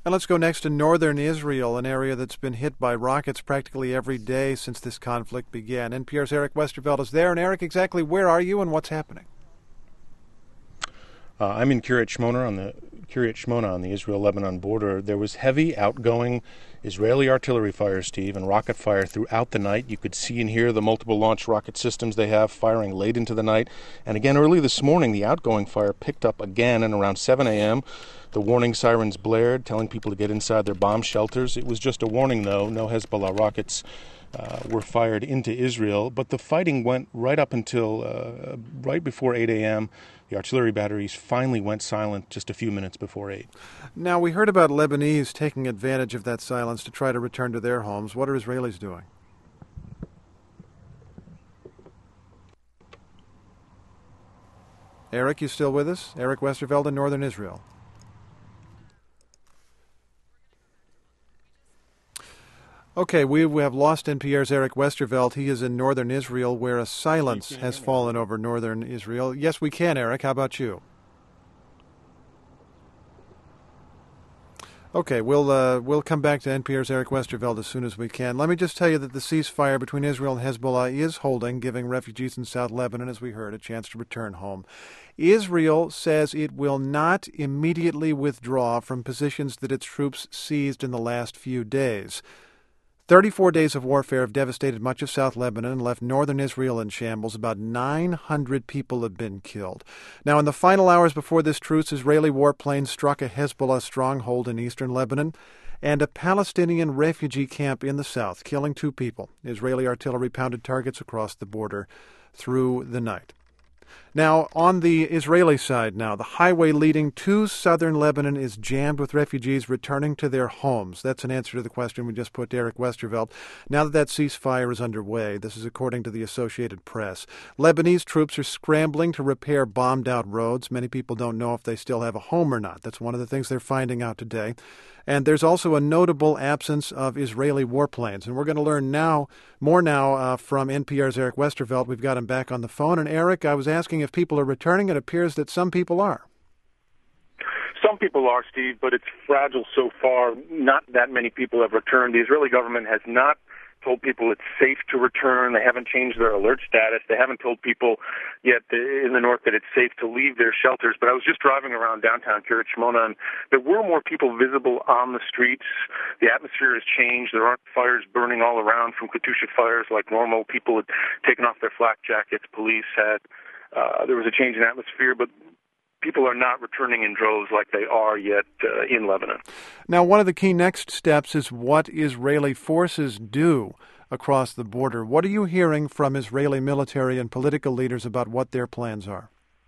And let's go next to northern Israel, an area that's been hit by rockets practically every day since this conflict began. NPR's Eric Westerveld is there. And Eric, exactly where are you and what's happening? I'm in Kiryat Shmona on the Israel-Lebanon border. There was heavy outgoing Israeli artillery fire, Steve, and rocket fire throughout the night. You could see and hear the multiple launch rocket systems they have firing late into the night. And again, early this morning, the outgoing fire picked up again, and around 7 a.m., the warning sirens blared, telling people to get inside their bomb shelters. It was just a warning, though. No Hezbollah rockets were fired into Israel. But the fighting went right up until right before 8 a.m., The artillery batteries finally went silent just a few minutes before 8. Now, we heard about Lebanese taking advantage of that silence to try to return to their homes. What are Israelis doing? Eric, you still with us? Eric Westerveld in northern Israel. Okay, we have lost NPR's Eric Westerveld. He is in northern Israel where a silence has fallen over northern Israel. Yes, we can, Eric. How about you? Okay, we'll come back to NPR's Eric Westerveld as soon as we can. Let me just tell you that the ceasefire between Israel and Hezbollah is holding, giving refugees in South Lebanon, as we heard, a chance to return home. Israel says it will not immediately withdraw from positions that its troops seized in the last few days. 34 days of warfare have devastated much of South Lebanon and left northern Israel in shambles. About 900 people have been killed. Now, in the final hours before this truce, Israeli warplanes struck a Hezbollah stronghold in eastern Lebanon and a Palestinian refugee camp in the south, killing 2 people. Israeli artillery pounded targets across the border through the night. Now, on the Israeli side now, the highway leading to southern Lebanon is jammed with refugees returning to their homes. That's an answer to the question we just put to Eric Westerveld. Now that ceasefire is underway, this is according to the Associated Press. Lebanese troops are scrambling to repair bombed-out roads. Many people don't know if they still have a home or not. That's one of the things they're finding out today. And there's also a notable absence of Israeli warplanes. And we're going to learn more now from NPR's Eric Westerveld. We've got him back on the phone. And Eric, I was asking if people are returning. It appears that some people are. Some people are, Steve, but it's fragile so far. Not that many people have returned. The Israeli government has not told people it's safe to return. They haven't changed their alert status. They haven't told people yet in the north that it's safe to leave their shelters. But I was just driving around downtown Kiryat Shmona, and there were more people visible on the streets. The atmosphere has changed. There aren't fires burning all around from Katyusha fires like normal. People had taken off their flak jackets. Police had. There was a change in atmosphere, but people are not returning in droves like they are yet in Lebanon. Now, one of the key next steps is what Israeli forces do across the border. What are you hearing from Israeli military and political leaders about what their plans are?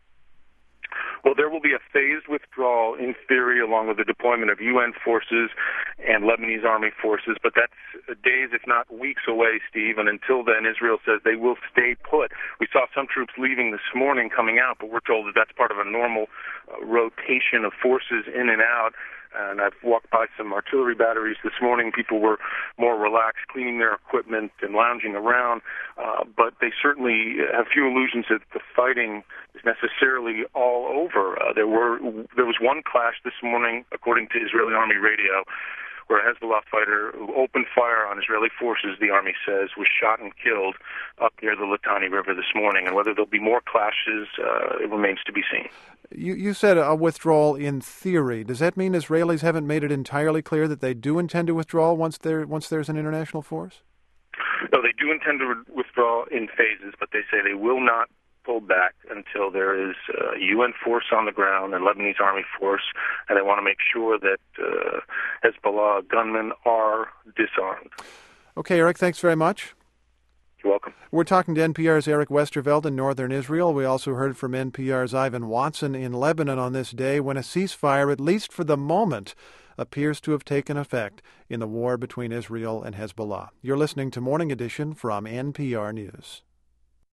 Well, there will be a phased withdrawal in theory along with the deployment of UN forces and Lebanese army forces, but that's days, if not weeks away, Steve, and until then, Israel says they will stay put. We saw some troops leaving this morning coming out, but we're told that that's part of a normal rotation of forces in and out. And I've walked by some artillery batteries this morning. People were more relaxed, cleaning their equipment and lounging around. But they certainly have few illusions that the fighting is necessarily all over. There was one clash this morning, according to Israeli Army radio, where a Hezbollah fighter who opened fire on Israeli forces, the Army says, was shot and killed up near the Litani River this morning. And whether there'll be more clashes, it remains to be seen. You said a withdrawal in theory. Does that mean Israelis haven't made it entirely clear that they do intend to withdraw once there's an international force? No, they do intend to withdraw in phases, but they say they will not pull back until there is a UN force on the ground and Lebanese army force, and they want to make sure that Hezbollah gunmen are disarmed. Okay, Eric, thanks very much. You're welcome. We're talking to NPR's Eric Westerveld in northern Israel. We also heard from NPR's Ivan Watson in Lebanon on this day when a ceasefire, at least for the moment, appears to have taken effect in the war between Israel and Hezbollah. You're listening to Morning Edition from NPR News.